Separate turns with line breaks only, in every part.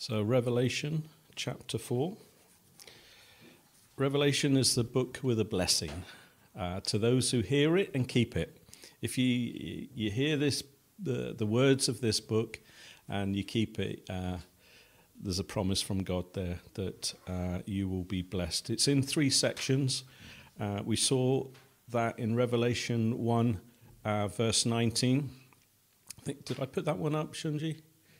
So Revelation chapter 4. Revelation is the book with a blessing to those who hear it and keep it. If you hear this, the words of this book and you keep it, there's a promise from God there that you will be blessed. It's in 3 sections. We saw that in Revelation 1, verse 19. Did I put that one up, Shunji?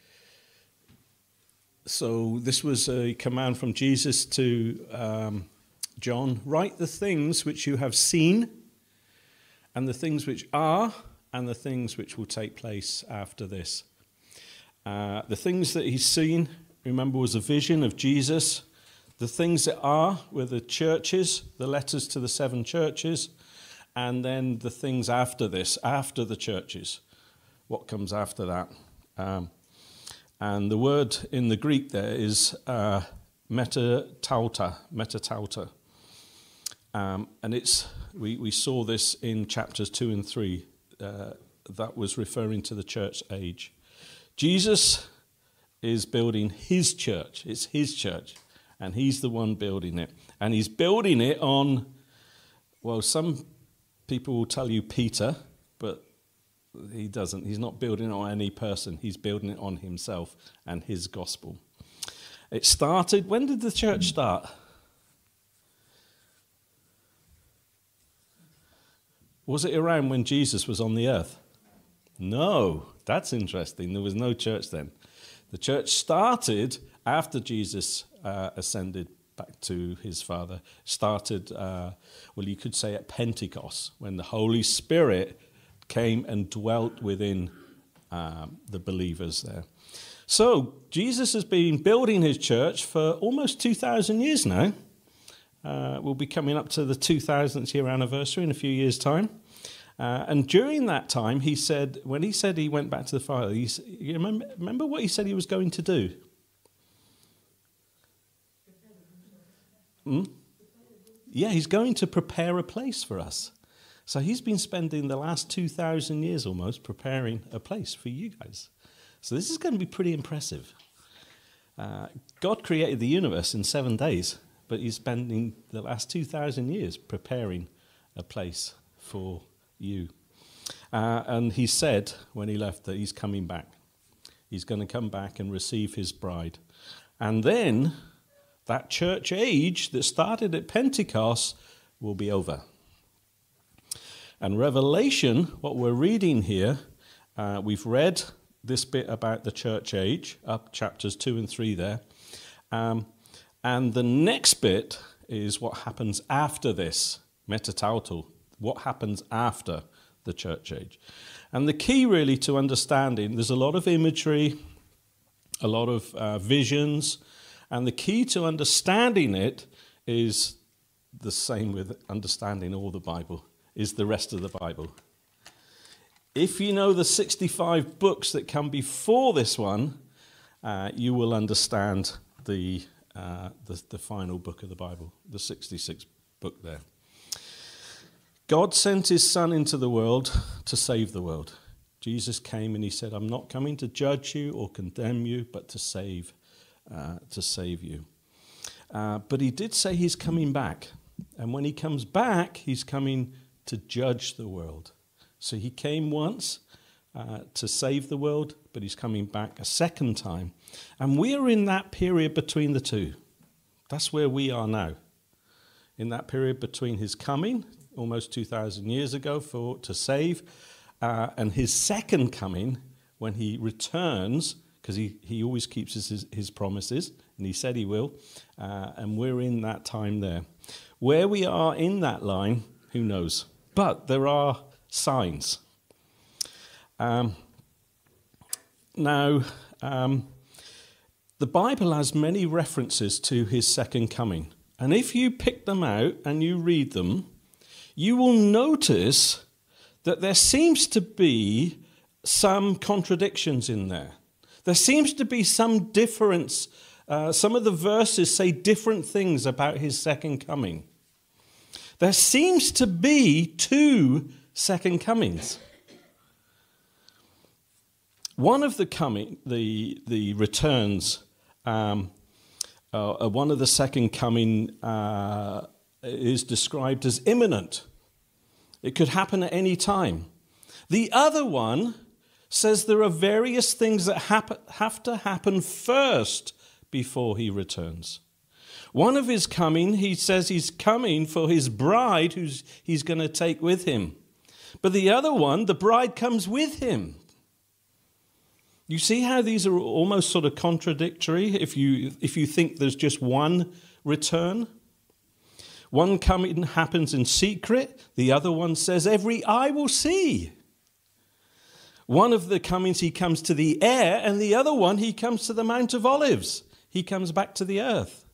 So this was a command from Jesus to John. Write the things which you have seen, and the things which are, and the things which will take place after this. The things that he's seen, remember, was a vision of Jesus. The things that are were the churches, the letters to the 7 churches, and then the things after this, after the churches. What comes after that? And the word in the Greek there is metatauta. And we saw this in chapters 2 and 3. That was referring to the church age. Jesus is building his church. It's his church. And he's the one building it. And he's building it on, well, some people will tell you Peter, but he doesn't. He's not building it on any person. He's building it on himself and his gospel. It started, when did the church start? Was it around when Jesus was on the earth? No, that's interesting. There was no church then. The church started after Jesus ascended back to his Father. Started, you could say at Pentecost, when the Holy Spirit came and dwelt within the believers there. So Jesus has been building his church for almost 2,000 years now. We'll be coming up to the 2,000th year anniversary in a few years' time. And during that time, when he said he went back to the Father, you remember what he said he was going to do? Yeah, he's going to prepare a place for us. So he's been spending the last 2,000 years almost preparing a place for you guys. So this is going to be pretty impressive. God created the universe in 7 days, but he's spending the last 2,000 years preparing a place for you. And he said when he left that he's coming back. He's going to come back and receive his bride. And then that church age that started at Pentecost will be over. And Revelation, what we're reading here, we've read this bit about the church age, up chapters 2 and 3 there. And the next bit is what happens after this, metatautal, what happens after the church age. And the key really to understanding, there's a lot of imagery, a lot of visions, and the key to understanding it is the same with understanding all the Bible, is the rest of the Bible. If you know the 65 books that come before this one, you will understand the final book of the Bible, the 66th book there. God sent his Son into the world to save the world. Jesus came and he said, I'm not coming to judge you or condemn you, but to save you. But he did say he's coming back. And when he comes back, he's coming to judge the world. So he came once to save the world, but he's coming back a second time. And we are in that period between the two. That's where we are now. In that period between his coming, almost 2,000 years ago, to save, and his second coming, when he returns, because he always keeps his promises, and he said he will, and we're in that time there. Where we are in that line, who knows? But there are signs. The Bible has many references to his second coming. And if you pick them out and you read them, you will notice that there seems to be some contradictions in there. There seems to be some difference. Some of the verses say different things about his second coming. There seems to be 2 second comings. One of the returns one of the second coming is described as imminent. It could happen at any time. The other one says there are various things that have to happen first before he returns. One of his coming, he says he's coming for his bride who he's going to take with him. But the other one, the bride comes with him. You see how these are almost sort of contradictory if you think there's just one return? One coming happens in secret. The other one says every eye will see. One of the comings, he comes to the air, and the other one, he comes to the Mount of Olives. He comes back to the earth.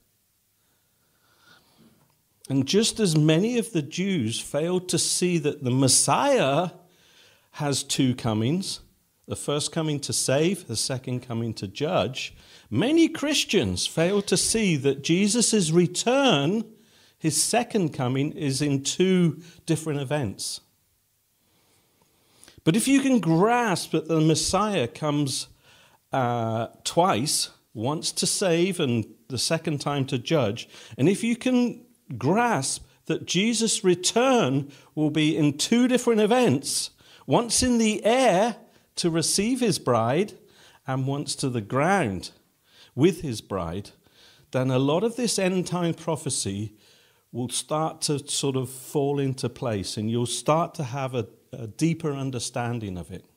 And just as many of the Jews failed to see that the Messiah has two comings, the first coming to save, the second coming to judge, many Christians failed to see that Jesus' return, his second coming, is in two different events. But if you can grasp that the Messiah comes twice, once to save and the second time to judge, and if you can grasp that Jesus' return will be in two different events, once in the air to receive his bride and once to the ground with his bride, then a lot of this end-time prophecy will start to sort of fall into place, and you'll start to have a deeper understanding of it.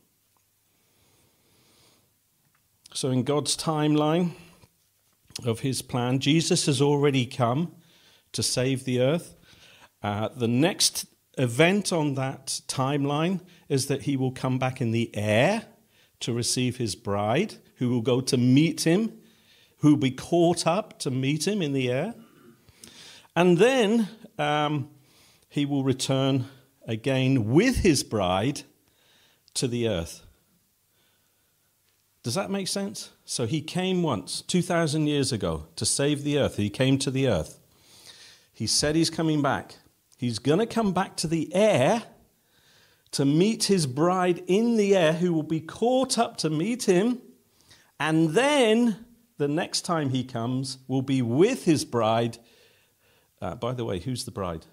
So in God's timeline of his plan, Jesus has already come to save the earth. The next event on that timeline is that he will come back in the air to receive his bride, who will go to meet him, who will be caught up to meet him in the air. And then he will return again with his bride to the earth. Does that make sense? So he came once, 2,000 years ago, to save the earth. He came to the earth. He said he's coming back. He's going to come back to the air to meet his bride in the air, who will be caught up to meet him. And then the next time he comes will be with his bride. By the way, who's the bride?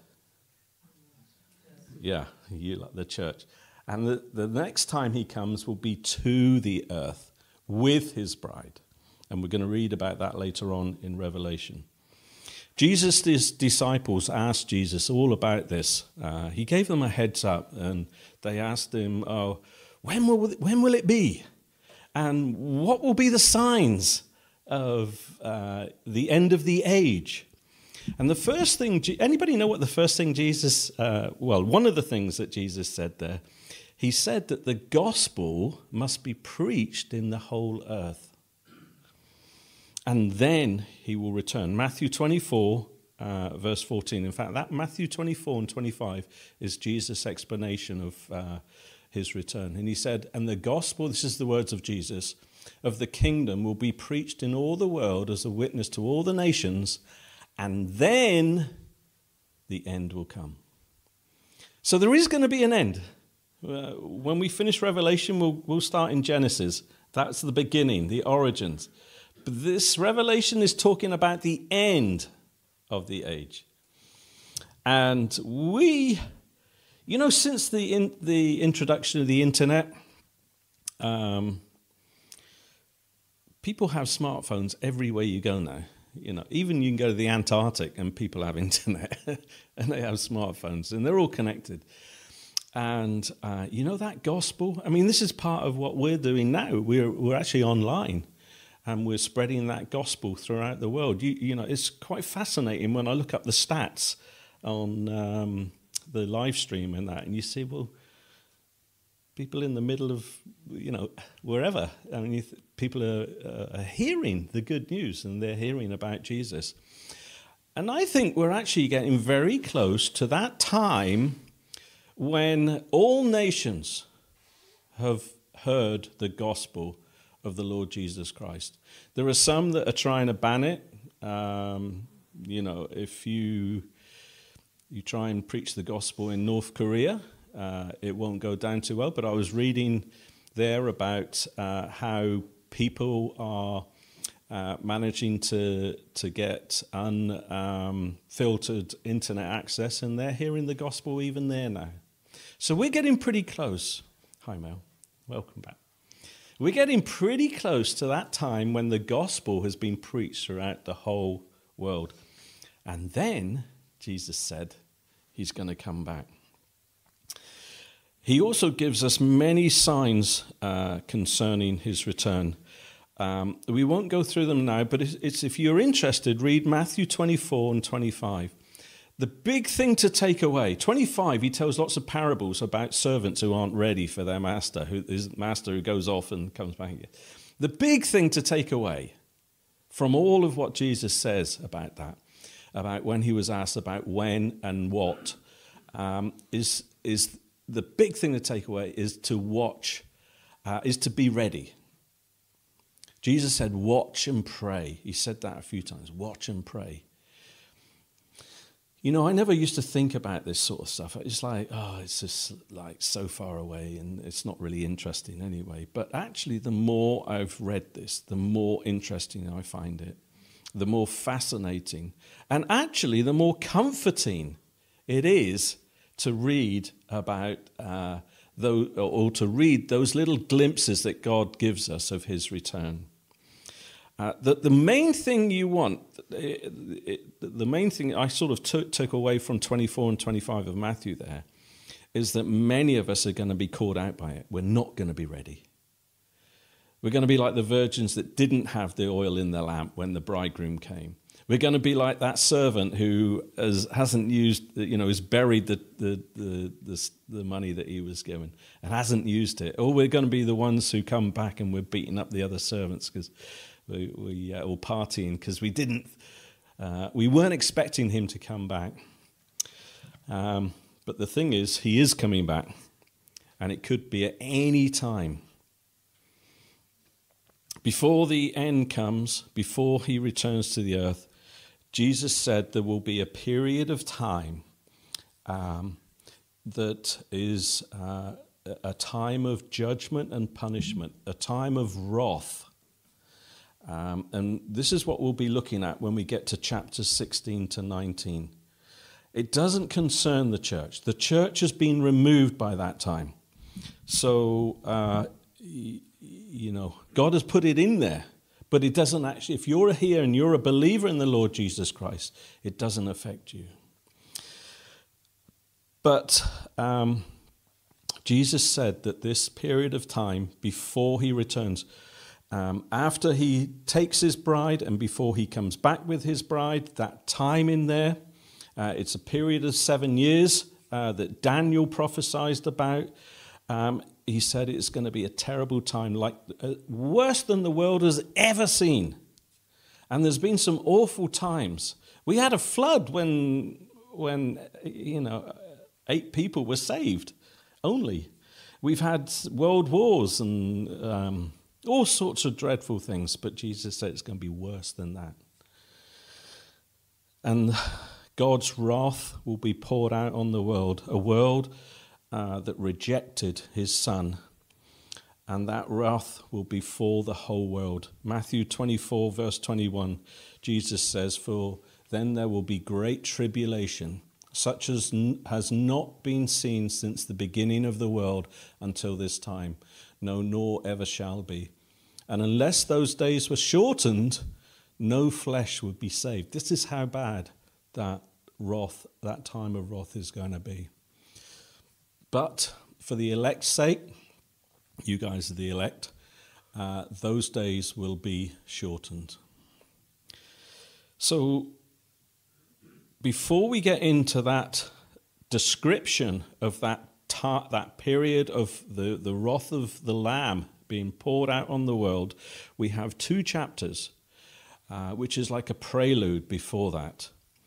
Yeah, you like the church. And the next time he comes will be to the earth with his bride. And we're going to read about that later on in Revelation. Jesus' disciples asked Jesus all about this. He gave them a heads up, and they asked him, when will it be? And what will be the signs of the end of the age? And the first thing, anybody know what the first thing Jesus, one of the things that Jesus said there, he said that the gospel must be preached in the whole earth. And then he will return. Matthew 24, verse 14. In fact, that Matthew 24 and 25 is Jesus' explanation of his return. And he said, and the gospel, this is the words of Jesus, of the kingdom will be preached in all the world as a witness to all the nations, and then the end will come. So there is going to be an end. When we finish Revelation, we'll start in Genesis. That's the beginning, the origins. But this Revelation is talking about the end of the age. And we, since the introduction of the internet, people have smartphones everywhere you go now. Even you can go to the Antarctic and people have internet and they have smartphones and they're all connected. And that gospel, this is part of what we're doing now. We're actually online. And we're spreading that gospel throughout the world. It's quite fascinating when I look up the stats on the live stream and that, and you see, well, people in the middle of, wherever. People are hearing the good news, and they're hearing about Jesus. And I think we're actually getting very close to that time when all nations have heard the gospel of the Lord Jesus Christ. There are some that are trying to ban it. If you try and preach the gospel in North Korea, it won't go down too well. But I was reading there about how people managing to get unfiltered internet access, and they're hearing the gospel even there now. So we're getting pretty close. Hi, Mel. Welcome back. We're getting pretty close to that time when the gospel has been preached throughout the whole world. And then, Jesus said, he's going to come back. He also gives us many signs concerning his return. We won't go through them now, but it's if you're interested, read Matthew 24 and 25. The big thing to take away, 25, he tells lots of parables about servants who aren't ready for their master, his master who goes off and comes back again. The big thing to take away from all of what Jesus says about that, about when he was asked about when and what, is the big thing to take away is to watch, is to be ready. Jesus said, watch and pray. He said that a few times, watch and pray. You know, I never used to think about this sort of stuff. It's like, oh, it's just like so far away and it's not really interesting anyway. But actually, the more I've read this, the more interesting I find it, the more fascinating, and actually the more comforting it is to read about to read those little glimpses that God gives us of his return. The main thing you want, the main thing I sort of took away from 24 and 25 of Matthew there, is that many of us are going to be caught out by it. We're not going to be ready. We're going to be like the virgins that didn't have the oil in their lamp when the bridegroom came. We're going to be like that servant who hasn't used, has buried the money that he was given and hasn't used it. Or we're going to be the ones who come back and we're beating up the other servants because we all partying because we weren't expecting him to come back. But the thing is, he is coming back, and it could be at any time. Before the end comes, before he returns to the earth, Jesus said there will be a period of time that is a time of judgment and punishment, a time of wrath. And this is what we'll be looking at when we get to chapters 16 to 19. It doesn't concern the church. The church has been removed by that time. So, God has put it in there. But it doesn't actually, if you're here and you're a believer in the Lord Jesus Christ, it doesn't affect you. But Jesus said that this period of time before he returns, after he takes his bride and before he comes back with his bride, that time in there, it's a period of 7 years that Daniel prophesied about. He said it's going to be a terrible time, like worse than the world has ever seen. And there's been some awful times. We had a flood when 8 people were saved only. We've had world wars and all sorts of dreadful things, but Jesus said it's going to be worse than that. And God's wrath will be poured out on the world, a world that rejected his son. And that wrath will be for the whole world. Matthew 24, verse 21, Jesus says, "For then there will be great tribulation, such as has not been seen since the beginning of the world until this time, no, nor ever shall be. And unless those days were shortened, no flesh would be saved." This is how bad that wrath, that time of wrath is going to be. But for the elect's sake, you guys are the elect, those days will be shortened. So before we get into that description of that period of the wrath of the Lamb being poured out on the world, we have 2 chapters, which is like a prelude before that.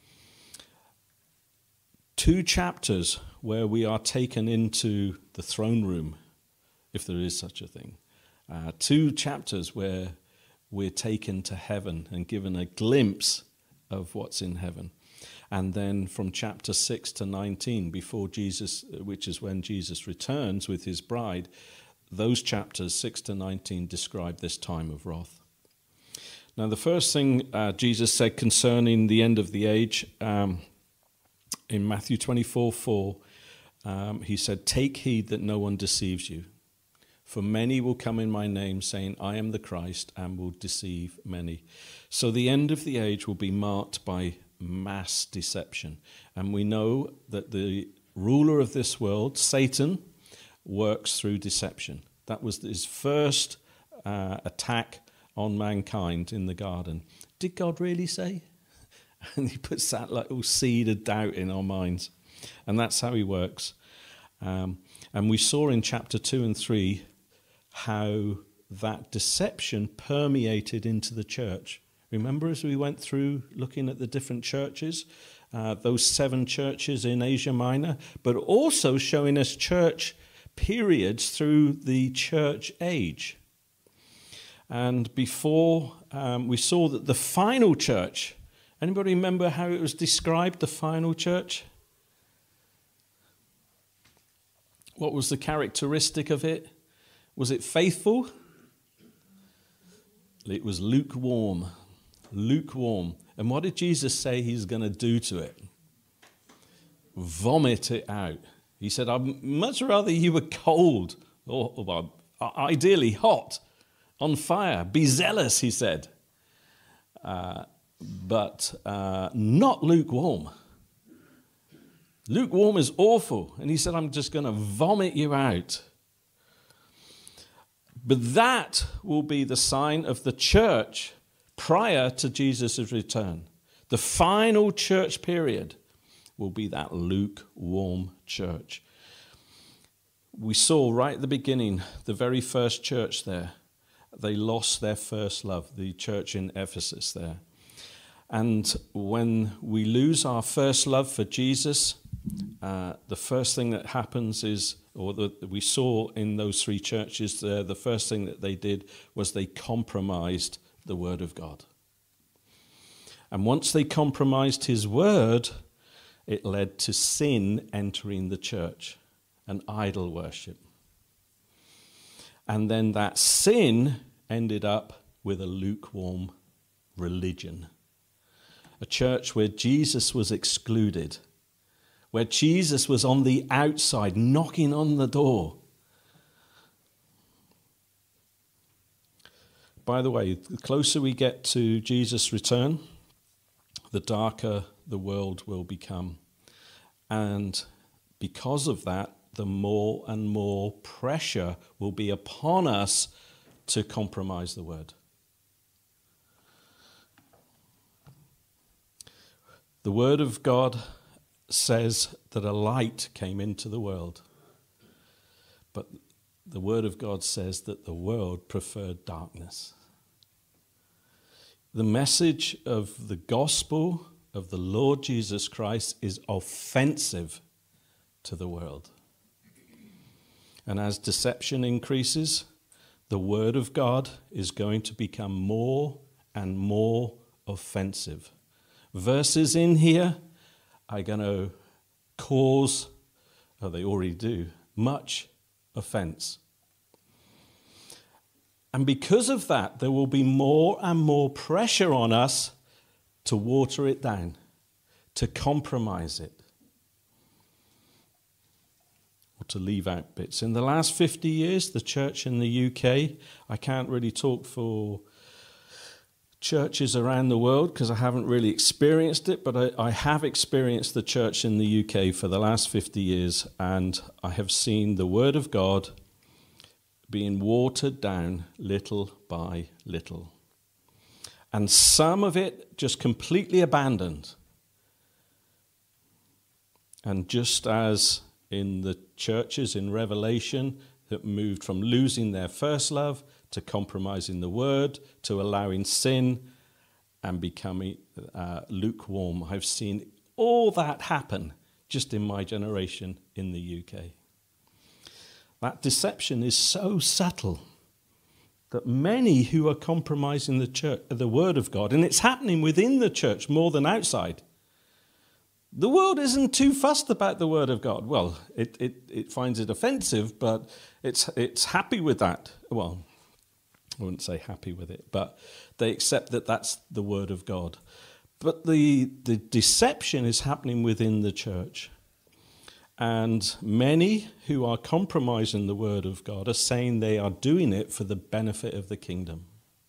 2 chapters where we are taken into the throne room, if there is such a thing. 2 chapters where we're taken to heaven and given a glimpse of what's in heaven. And then from chapter 6 to 19, before Jesus, which is when Jesus returns with his bride, those chapters 6 to 19 describe this time of wrath. Now, the first thing Jesus said concerning the end of the age, in Matthew 24:4, he said, "Take heed that no one deceives you. For many will come in my name, saying, I am the Christ, and will deceive many." So the end of the age will be marked by mass deception. And we know that the ruler of this world, Satan, works through deception. That was his first attack on mankind in the garden. Did God really say? And he puts that little seed of doubt in our minds. And that's how he works. And we saw in chapter 2 and 3 how that deception permeated into the church. Remember, as we went through looking at the different churches, those 7 churches in Asia Minor, but also showing us church periods through the church age. And before, we saw that the final church, anybody remember how it was described, the final church? What was the characteristic of it? Was it faithful? It was lukewarm. Lukewarm. And what did Jesus say he's going to do to it? Vomit it out. He said, I'd much rather you were cold, or ideally hot, on fire. Be zealous, he said. But not lukewarm. Lukewarm is awful. And he said, I'm just going to vomit you out. But that will be the sign of the church prior to Jesus' return. The final church period will be that lukewarm church. We saw right at the beginning, the very first church there, they lost their first love, the church in Ephesus there. And when we lose our first love for Jesus, the first thing that happens is, or that we saw in those 3 churches there, the first thing that they did was they compromised the word of God. And once they compromised his word, it led to sin entering the church and idol worship. And then that sin ended up with a lukewarm religion. A church where Jesus was excluded, where Jesus was on the outside, knocking on the door. By the way, the closer we get to Jesus' return, the darker the world will become. And because of that, the more and more pressure will be upon us to compromise the word. The word of God says that a light came into the world. But the word of God says that the world preferred darkness. The message of the gospel of the Lord Jesus Christ is offensive to the world. And as deception increases, the word of God is going to become more and more offensive. Verses in here are going to cause, or they already do, much offense. And because of that, there will be more and more pressure on us to water it down, to compromise it, or to leave out bits. In the last 50 years, the church in the UK, I can't really talk for churches around the world because I haven't really experienced it, but I have experienced the church in the UK for the last 50 years, and I have seen the word of God being watered down little by little. And some of it just completely abandoned. And just as in the churches in Revelation that moved from losing their first love to compromising the word, to allowing sin and becoming lukewarm. I've seen all that happen just in my generation in the UK. That deception is so subtle that many who are compromising the church, the word of God, and it's happening within the church more than outside. The world isn't too fussed about the word of God. Well, it finds it offensive, but it's happy with that. Well, I wouldn't say happy with it, but they accept that that's the word of God. But the deception is happening within the church. And many who are compromising the word of God are saying they are doing it for the benefit of the kingdom.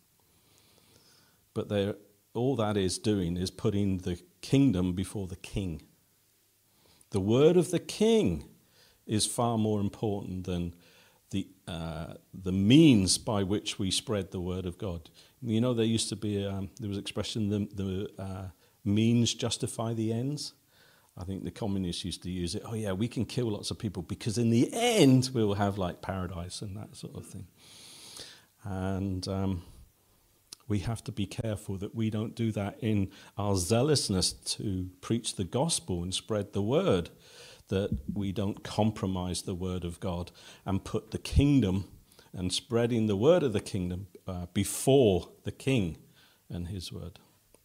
But all that is doing is putting the kingdom before the king. The word of the king is far more important than the means by which we spread the word of God. You know, there used to be there was expression the means justify the ends. I think the communists used to use it. Oh yeah, we can kill lots of people because in the end we will have like paradise and that sort of thing. And we have to be careful that we don't do that in our zealousness to preach the gospel and spread the word, that we don't compromise the word of God and put the kingdom and spreading the word of the kingdom before the king and his word.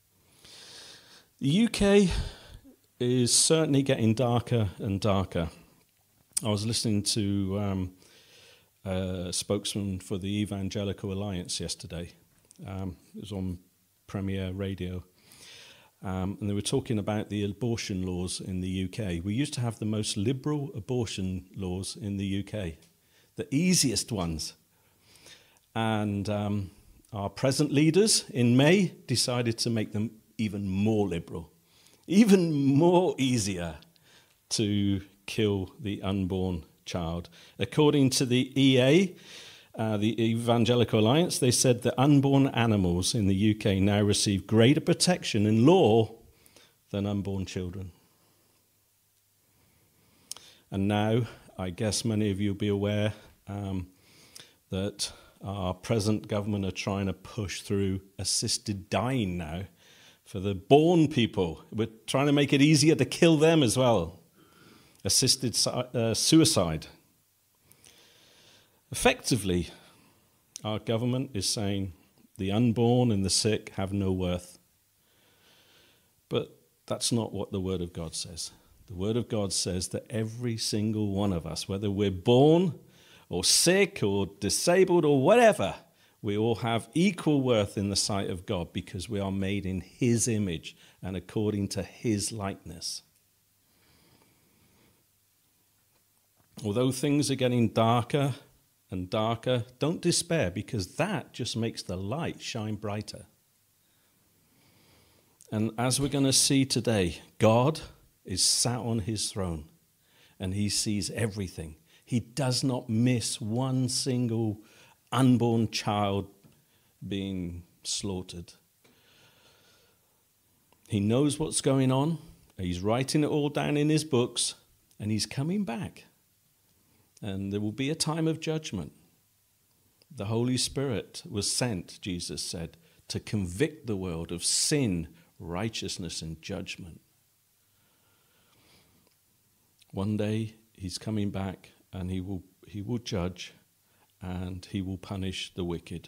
The UK is certainly getting darker and darker. I was listening to a spokesman for the Evangelical Alliance yesterday. It was on Premier Radio. And they were talking about the abortion laws in the UK. We used to have the most liberal abortion laws in the UK, the easiest ones. And our present leaders in May decided to make them even more liberal, even more easier to kill the unborn child. According to the EA, the Evangelical Alliance, they said that unborn animals in the UK now receive greater protection in law than unborn children. And now, I guess many of you will be aware that our present government are trying to push through assisted dying now for the born people. We're trying to make it easier to kill them as well. Assisted suicide. Effectively, our government is saying the unborn and the sick have no worth. But that's not what the Word of God says. The Word of God says that every single one of us, whether we're born or sick or disabled or whatever, we all have equal worth in the sight of God because we are made in His image and according to His likeness. Although things are getting darker and darker, don't despair, because that just makes the light shine brighter. And as we're going to see today, God is sat on his throne and he sees everything. He does not miss one single unborn child being slaughtered. He knows what's going on. He's writing it all down in his books, and he's coming back. And there will be a time of judgment. The Holy Spirit was sent, Jesus said, to convict the world of sin, righteousness, and judgment. One day he's coming back, and he will judge, and he will punish the wicked.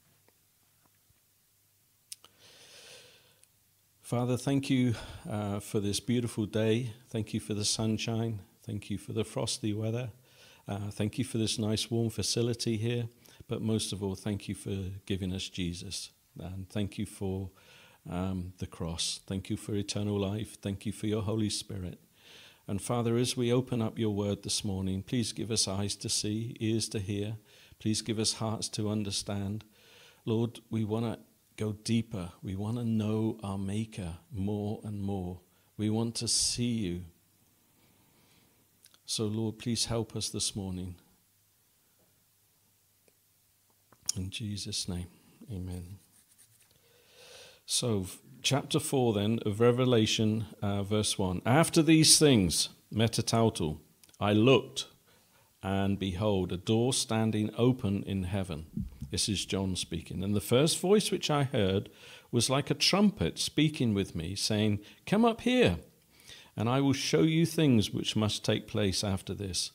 Father, thank you for this beautiful day. Thank you for the sunshine. Thank you for the frosty weather. Thank you for this nice warm facility here, but most of all, thank you for giving us Jesus, and thank you for the cross. Thank you for eternal life. Thank you for your Holy Spirit. And Father, as we open up your word this morning, please give us eyes to see, ears to hear. Please give us hearts to understand. Lord, we want to go deeper. We want to know our Maker more and more. We want to see you. So, Lord, please help us this morning. In Jesus' name, amen. So, chapter 4 then of Revelation, verse 1. After these things, metatautal, I looked, and behold, a door standing open in heaven. This is John speaking. And the first voice which I heard was like a trumpet speaking with me, saying, "Come up here, and I will show you things which must take place after this."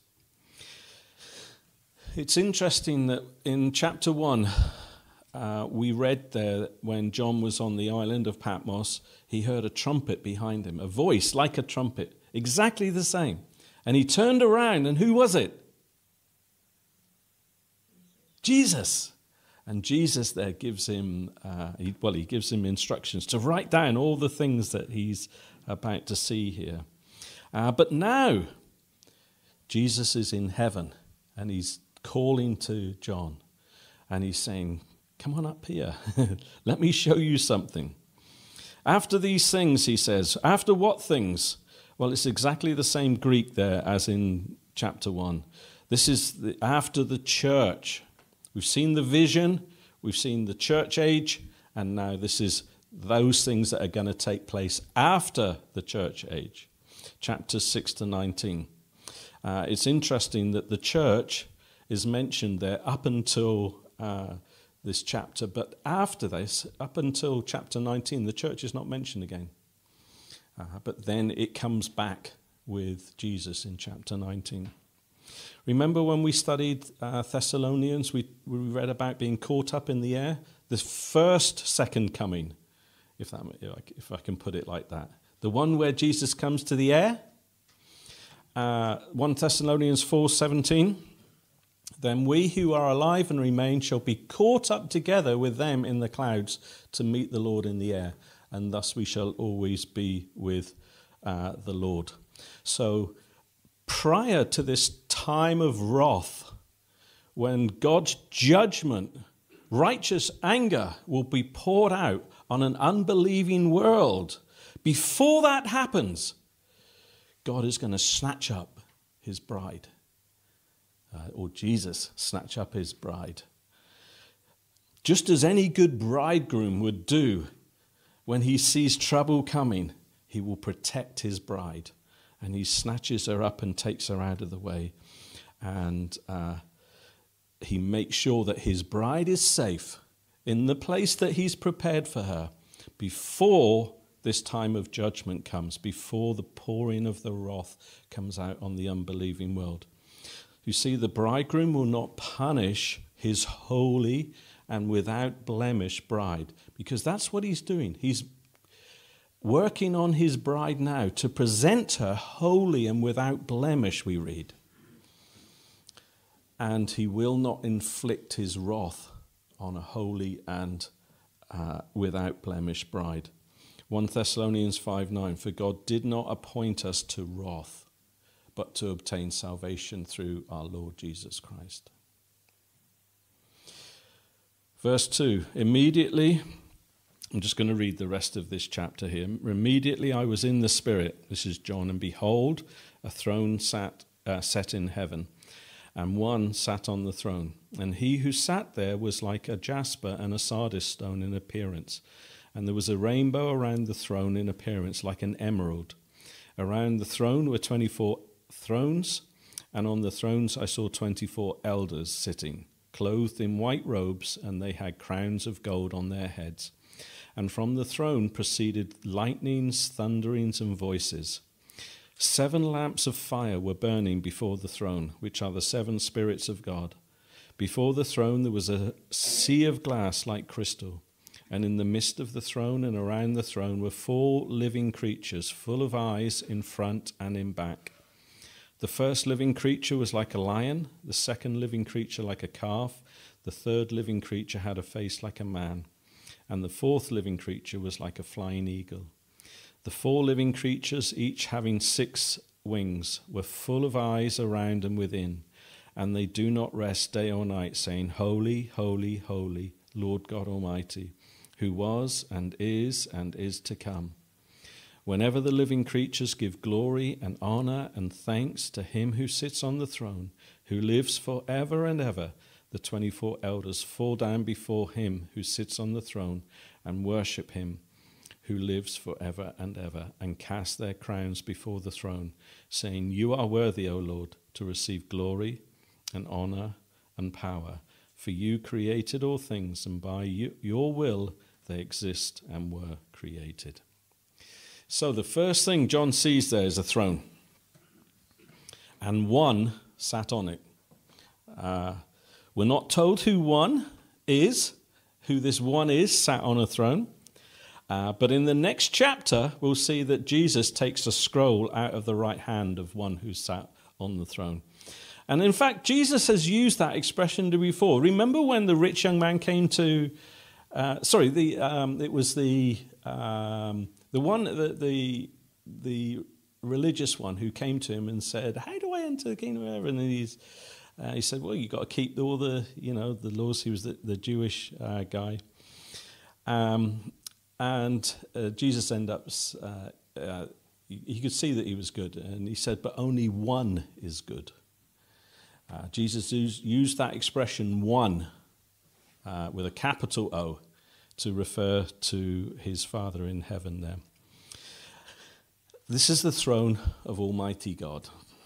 It's interesting that in chapter 1, we read there when John was on the island of Patmos, he heard a trumpet behind him, a voice like a trumpet, exactly the same. And he turned around, and who was it? Jesus. And Jesus there gives him, he gives him instructions to write down all the things that he's about to see here. But now, Jesus is in heaven, and he's calling to John, and he's saying, come on up here, let me show you something. After these things, he says, after what things? Well, it's exactly the same Greek there as in chapter 1. This is after the church. We've seen the vision, we've seen the church age, and now this is those things that are going to take place after the church age. Chapters 6 to 19. It's interesting that the church is mentioned there up until this chapter, but after this, up until chapter 19, the church is not mentioned again. But then it comes back with Jesus in chapter 19. Remember when we studied Thessalonians, we read about being caught up in the air? The first second coming, if I can put it like that. The one where Jesus comes to the air. 1 Thessalonians 4:17. Then we who are alive and remain shall be caught up together with them in the clouds to meet the Lord in the air. And thus we shall always be with the Lord. So prior to this time of wrath, when God's judgment, righteous anger will be poured out on an unbelieving world, before that happens, God is going to snatch up his bride. Or Jesus snatch up his bride. Just as any good bridegroom would do when he sees trouble coming, he will protect his bride. And he snatches her up and takes her out of the way. And he makes sure that his bride is safe in the place that he's prepared for her before this time of judgment comes, before the pouring of the wrath comes out on the unbelieving world. You see, the bridegroom will not punish his holy and without blemish bride, because that's what he's doing. He's working on his bride now to present her holy and without blemish, we read. And he will not inflict his wrath on a holy and without blemish bride. 1 Thessalonians 5:9, for God did not appoint us to wrath, but to obtain salvation through our Lord Jesus Christ. Verse 2, immediately, I'm just going to read the rest of this chapter here. Immediately I was in the Spirit, this is John, and behold, a throne set in heaven, and one sat on the throne. And he who sat there was like a jasper and a sardis stone in appearance. And there was a rainbow around the throne in appearance like an emerald. Around the throne were 24 thrones, and on the thrones I saw 24 elders sitting, clothed in white robes, and they had crowns of gold on their heads. And from the throne proceeded lightnings, thunderings, and voices. 7 lamps of fire were burning before the throne, which are the 7 spirits of God. Before the throne there was a sea of glass like crystal, and in the midst of the throne and around the throne were 4 living creatures, full of eyes in front and in back. The first living creature was like a lion, the second living creature like a calf, the third living creature had a face like a man, and the fourth living creature was like a flying eagle. The 4 living creatures, each having 6 wings, were full of eyes around and within, and they do not rest day or night, saying, Holy, holy, holy, Lord God Almighty, who was and is to come. Whenever the living creatures give glory and honor and thanks to him who sits on the throne, who lives forever and ever, the 24 elders fall down before him who sits on the throne and worship him who lives forever and ever, and cast their crowns before the throne, saying, You are worthy, O Lord, to receive glory and honor and power, for you created all things, and by your will they exist and were created. So the first thing John sees there is a throne, and one sat on it. We're not told who this one is sat on a throne, but in the next chapter we'll see that Jesus takes a scroll out of the right hand of one who sat on the throne. And in fact, Jesus has used that expression before. Remember when the rich young man came to, it was the religious one who came to him and said, "How do I enter the kingdom of heaven?" And he said, "Well, you've got to keep all the laws." He was the Jewish guy. And Jesus ended up, he could see that he was good. And he said, "But only one is good." Jesus used that expression, one, with a capital O, to refer to his Father in heaven there. This is the throne of Almighty God.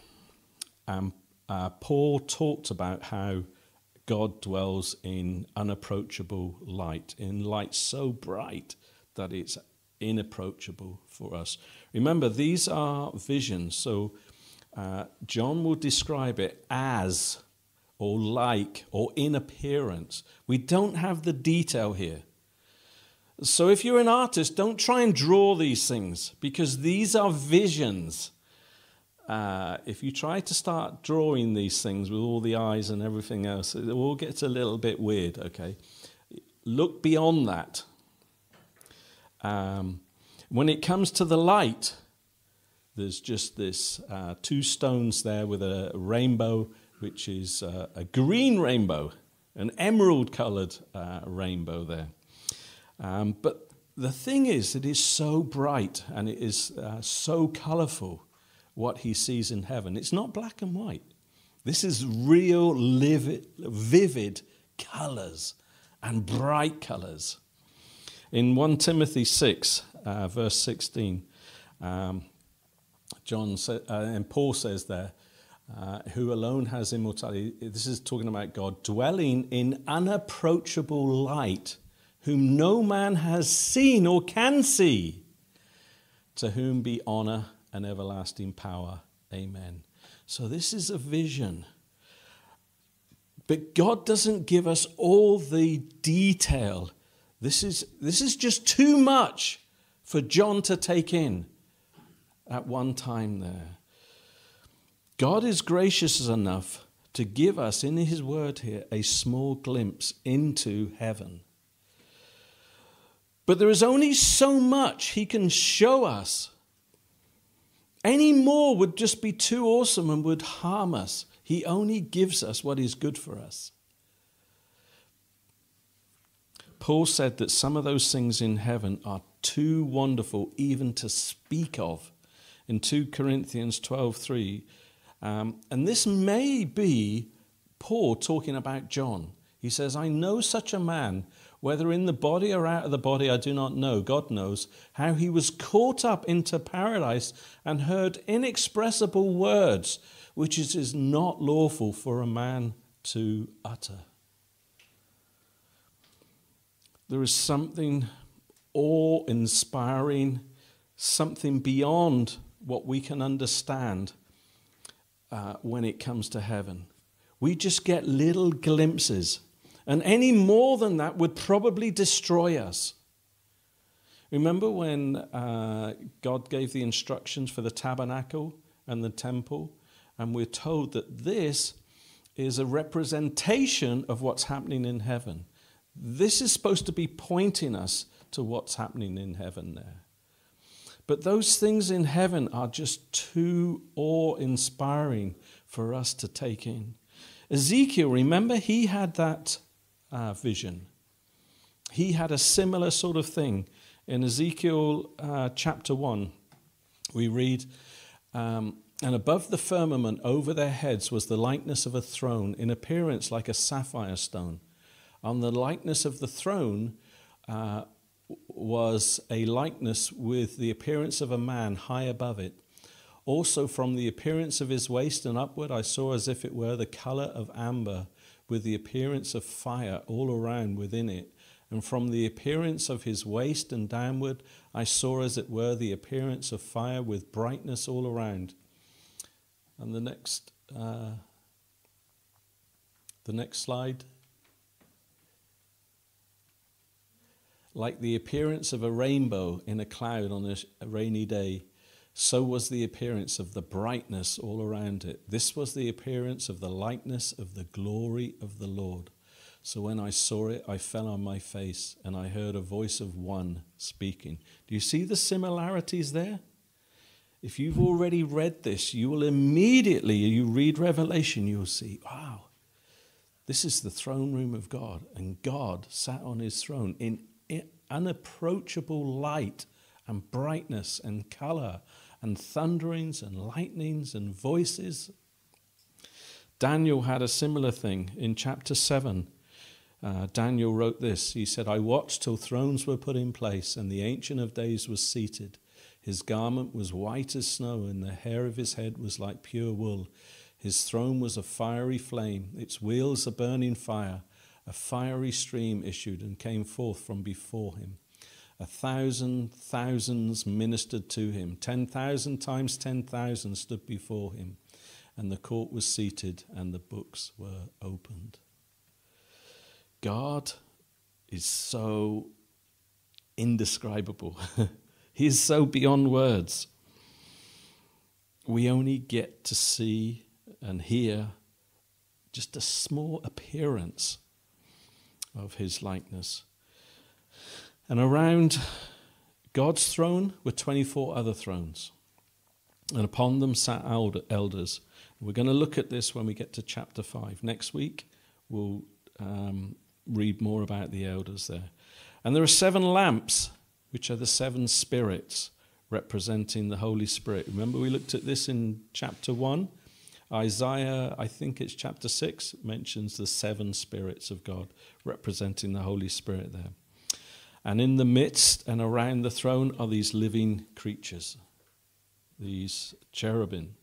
Paul talked about how God dwells in unapproachable light, in light so bright that it's inapproachable for us. Remember, these are visions, so John will describe it as, or like, or in appearance. We don't have the detail here. So if you're an artist, don't try and draw these things, because these are visions. If you try to start drawing these things with all the eyes and everything else, it all gets a little bit weird, okay? Look beyond that. When it comes to the light, there's just this two stones there with a rainbow, which is a green rainbow, an emerald-coloured rainbow there. But the thing is, it is so bright and it is so colourful, what he sees in heaven. It's not black and white. This is real, vivid colours and bright colours. In 1 Timothy 6, verse 16, and Paul says there, who alone has immortality, this is talking about God, dwelling in unapproachable light, whom no man has seen or can see, to whom be honour and everlasting power. Amen. So this is a vision. But God doesn't give us all the detail. This is just too much for John to take in at one time there. God is gracious enough to give us in his word here a small glimpse into heaven. But there is only so much he can show us. Any more would just be too awesome and would harm us. He only gives us what is good for us. Paul said that some of those things in heaven are too wonderful even to speak of in 2 Corinthians 12:3. And this may be Paul talking about John. He says, "I know such a man, whether in the body or out of the body, I do not know. God knows how he was caught up into paradise and heard inexpressible words, which it is not lawful for a man to utter." There is something awe-inspiring, something beyond what we can understand when it comes to heaven. We just get little glimpses. And any more than that would probably destroy us. Remember when God gave the instructions for the tabernacle and the temple? And we're told that this is a representation of what's happening in heaven. This is supposed to be pointing us to what's happening in heaven there. But those things in heaven are just too awe-inspiring for us to take in. Ezekiel, remember, he had that vision. He had a similar sort of thing. In Ezekiel chapter 1, we read, and above the firmament over their heads was the likeness of a throne, in appearance like a sapphire stone. On the likeness of the throne was a likeness with the appearance of a man high above it. Also from the appearance of his waist and upward I saw as if it were the colour of amber, with the appearance of fire all around within it. And from the appearance of his waist and downward I saw as it were the appearance of fire with brightness all around. And the next slide. Like the appearance of a rainbow in a cloud on a rainy day. So was the appearance of the brightness all around it. This was the appearance of the likeness of the glory of the Lord. So when I saw it, I fell on my face, and I heard a voice of one speaking. Do you see the similarities there? If you've already read this, you will immediately, you read Revelation, you'll see, wow, this is the throne room of God, and God sat on his throne in unapproachable light and brightness and color and thunderings and lightnings and voices. Daniel had a similar thing in chapter 7. Daniel wrote this. He said, I watched till thrones were put in place and the Ancient of Days was seated. His garment was white as snow and the hair of his head was like pure wool. His throne was a fiery flame, its wheels a burning fire. A fiery stream issued and came forth from before him. 1,000 thousands ministered to him. 10,000 times 10,000 stood before him. And the court was seated and the books were opened. God is so indescribable. He is so beyond words. We only get to see and hear just a small appearance of his likeness. And around God's throne were 24 other thrones, and upon them sat elders. We're going to look at this when we get to chapter 5. Next week, we'll read more about the elders there. And there are 7 lamps, which are the 7 spirits representing the Holy Spirit. Remember, we looked at this in chapter 1. Isaiah, I think it's chapter 6, mentions the 7 spirits of God representing the Holy Spirit there. And in the midst and around the throne are these living creatures, these cherubim.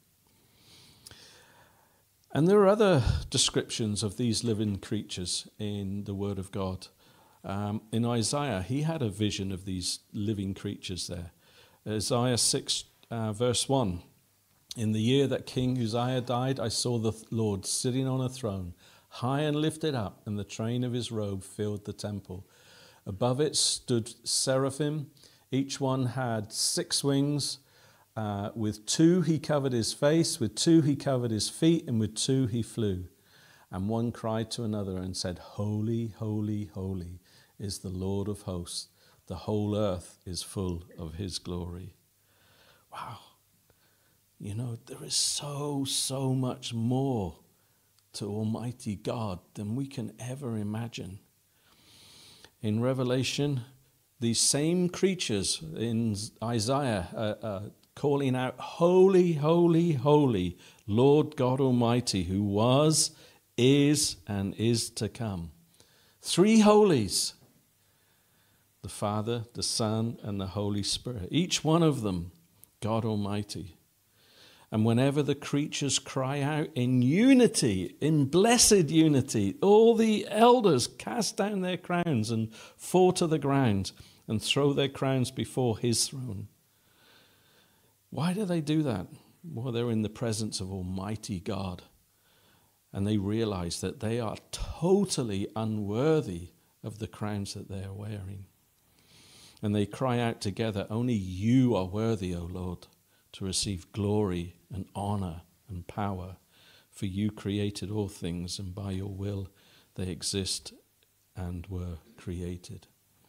And there are other descriptions of these living creatures in the Word of God. In Isaiah, he had a vision of these living creatures there. Isaiah 6, verse 1. In the year that King Uzziah died, I saw the Lord sitting on a throne, high and lifted up, and the train of his robe filled the temple. Above it stood seraphim. Each one had 6 wings. With 2 he covered his face, with 2 he covered his feet, and with 2 he flew. And one cried to another and said, Holy, holy, holy is the Lord of hosts. The whole earth is full of his glory. Wow. You know, there is so much more to Almighty God than we can ever imagine. In Revelation, these same creatures in Isaiah calling out, Holy, holy, holy, Lord God Almighty, who was, is, and is to come. 3 holies, the Father, the Son, and the Holy Spirit. Each one of them, God Almighty. And whenever the creatures cry out in unity, in blessed unity, all the elders cast down their crowns and fall to the ground and throw their crowns before his throne. Why do they do that? Well, they're in the presence of Almighty God. And they realize that they are totally unworthy of the crowns that they are wearing. And they cry out together, only you are worthy, O Lord, to receive glory and honor and power. For you created all things, and by your will they exist and were created.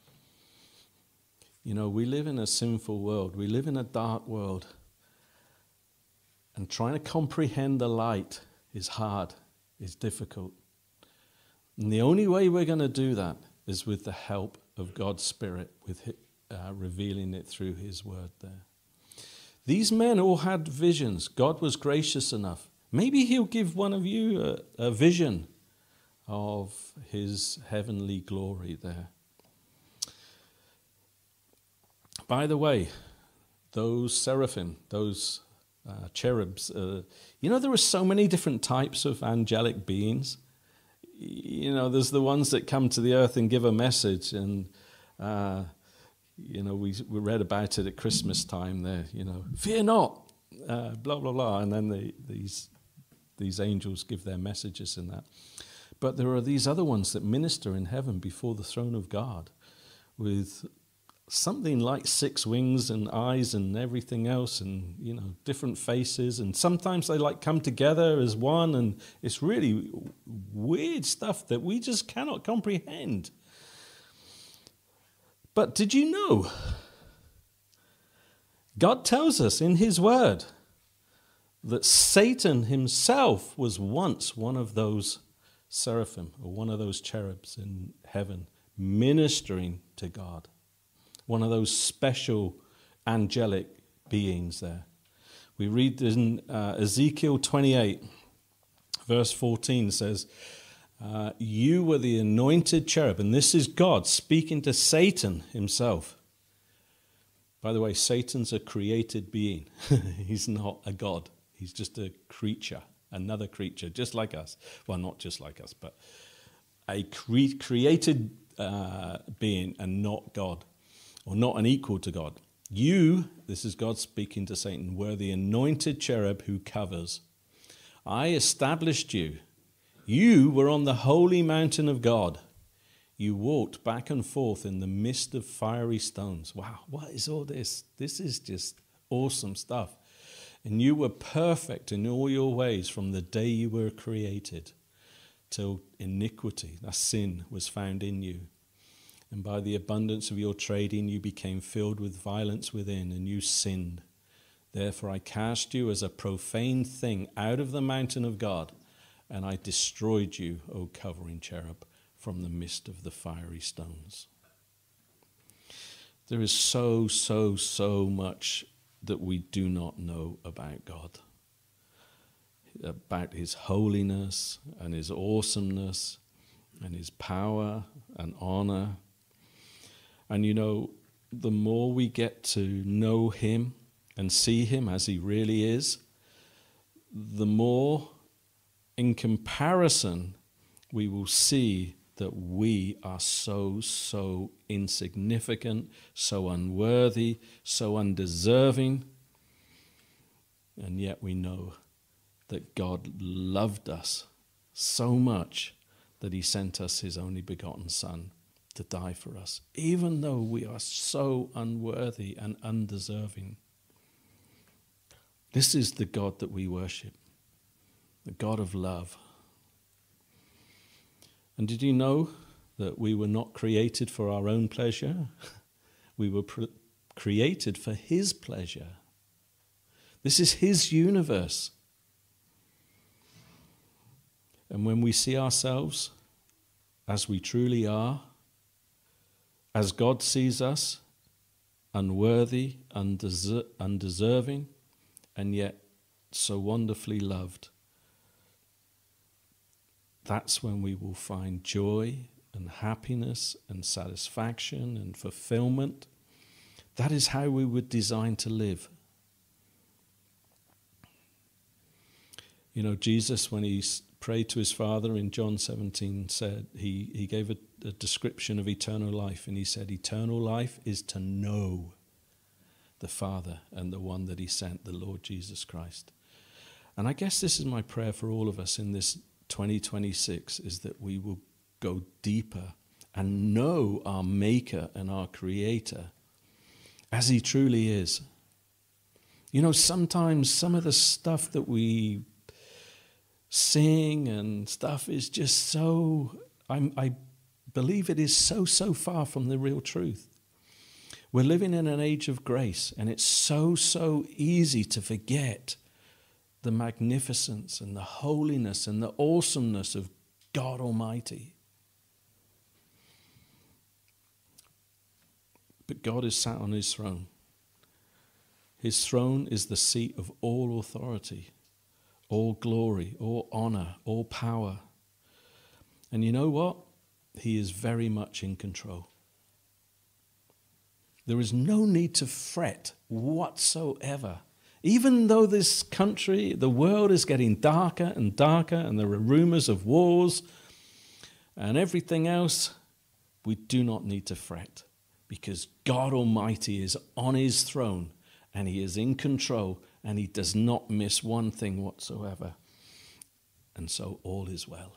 You know, we live in a sinful world. We live in a dark world. And trying to comprehend the light is hard, is difficult. And the only way we're going to do that is with the help of God's Spirit, with revealing it through his word there. These men all had visions. God was gracious enough. Maybe he'll give one of you a vision of his heavenly glory there. By the way, those seraphim, those cherubs, you know, there are so many different types of angelic beings. You know, there's the ones that come to the earth and give a message, and you know, we read about it at Christmas time there, you know, fear not, blah, blah, blah. And then these angels give their messages in that. But there are these other ones that minister in heaven before the throne of God with something like 6 wings and eyes and everything else, and different faces, and sometimes they come together as one, and it's really weird stuff that we just cannot comprehend. But did you know God tells us in his word that Satan himself was once one of those seraphim, or one of those cherubs in heaven, ministering to God. One of those special angelic beings there. We read in Ezekiel 28, verse 14 says, you were the anointed cherub. And this is God speaking to Satan himself. By the way, Satan's a created being. He's not a god. He's just a creature, another creature, just like us. Well, not just like us, but a created being and not God, or not an equal to God. You, this is God speaking to Satan, were the anointed cherub who covers. I established you. You were on the holy mountain of God. You walked back and forth in the midst of fiery stones. Wow, what is all this? This is just awesome stuff. And you were perfect in all your ways from the day you were created till iniquity, that sin, was found in you. And by the abundance of your trading, you became filled with violence within, and you sinned. Therefore I cast you as a profane thing out of the mountain of God, and I destroyed you, O covering cherub, from the midst of the fiery stones. There is so much that we do not know about God, about his holiness and his awesomeness and his power and honor. And the more we get to know him and see him as he really is, the more in comparison we will see that we are so insignificant, so unworthy, so undeserving. And yet we know that God loved us so much that he sent us his only begotten Son to die for us, even though we are so unworthy and undeserving. This is the God that we worship, the God of love. And did you know that we were not created for our own pleasure? We were created for his pleasure. This is his universe. And when we see ourselves as we truly are, as God sees us, unworthy, undeserving, and yet so wonderfully loved, that's when we will find joy and happiness and satisfaction and fulfillment. That is how we were designed to live. Jesus, when he prayed to his Father in John 17, said he gave a description of eternal life, and he said, eternal life is to know the Father and the one that he sent, the Lord Jesus Christ. And I guess this is my prayer for all of us in this 2026, is that we will go deeper and know our Maker and our Creator as he truly is. Sometimes some of the stuff that we sing and stuff is just so, I believe it is so far from the real truth. We're living in an age of grace, and it's so easy to forget the magnificence and the holiness and the awesomeness of God Almighty. But God is sat on his throne. His throne is the seat of all authority, all glory, all honor, all power. And you know what? He is very much in control. There is no need to fret whatsoever. Even though this country, the world is getting darker and darker, and there are rumors of wars and everything else, we do not need to fret, because God Almighty is on his throne, and he is in control, and he does not miss one thing whatsoever. And so all is well.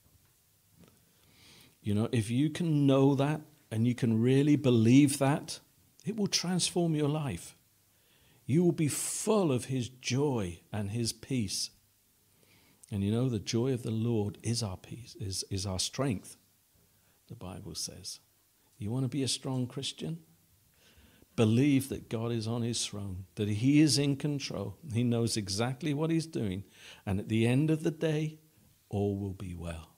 If you can know that, and you can really believe that, It will transform your life. You will be full of his joy and his peace. And you know, the joy of the Lord is our peace, is our strength, the Bible says. You want to be a strong Christian? Believe that God is on his throne, that he is in control. He knows exactly what he's doing. And at the end of the day, all will be well.